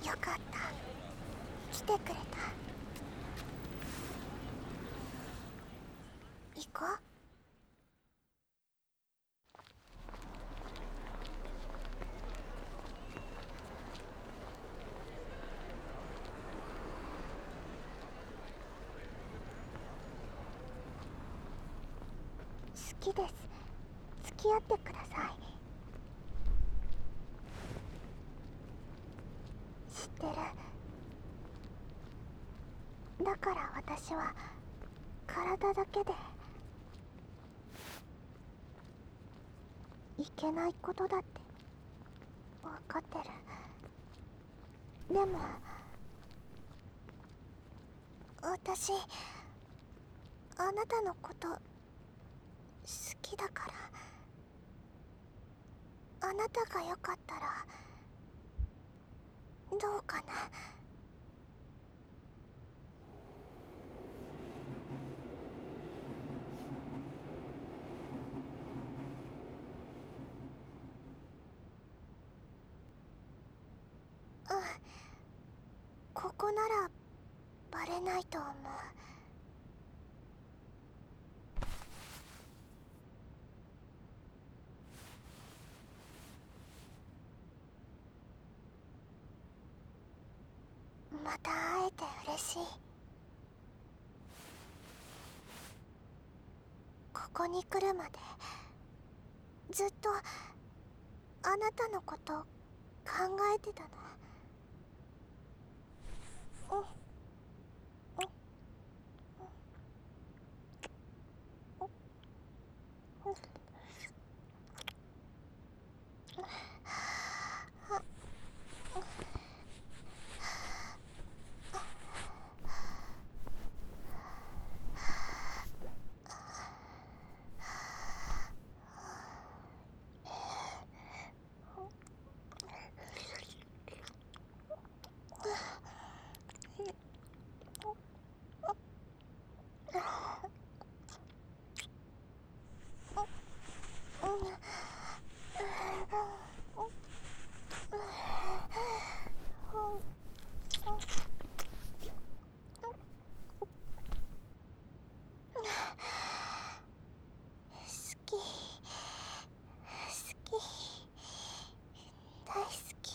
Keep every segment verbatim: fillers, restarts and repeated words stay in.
よかった。来てくれた。行こう。好きです。付き合ってください。知ってる。だから私は体だけでいけないことだって分かってる。でも私あなたのこと好きだから、あなたがよかったらどうかな。うん、ここならバレないと思う。また会えて嬉しい。ここに来るまでずっとあなたのこと考えてたの。うんうんうん好き、好き、大好き。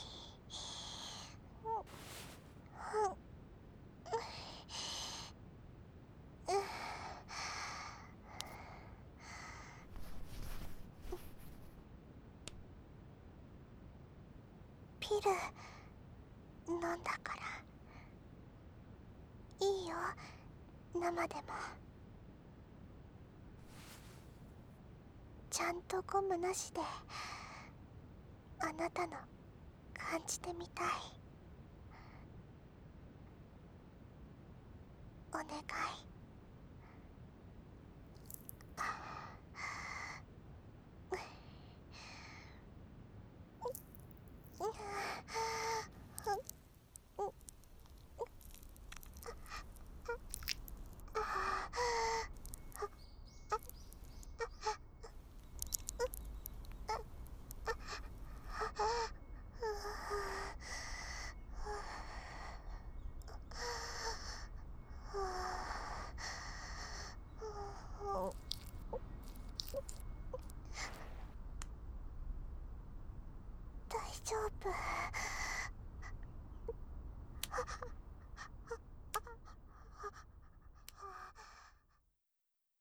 ピル飲んだからいいよ、生でも。ちゃんとゴムなしであなたの感じてみたい。お願い。